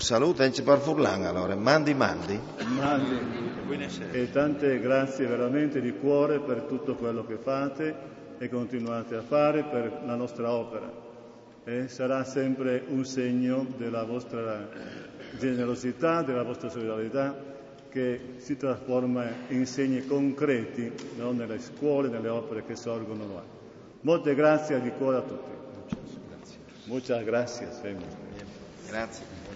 saluto per Furlan allora, mandi. E tante grazie veramente di cuore per tutto quello che fate e continuate a fare per la nostra opera. Sarà sempre un segno della vostra generosità, della vostra solidarietà, che si trasforma in segni concreti, no? Nelle scuole, nelle opere che sorgono là. Molte grazie di cuore a tutti. Muchas gracias. Grazie.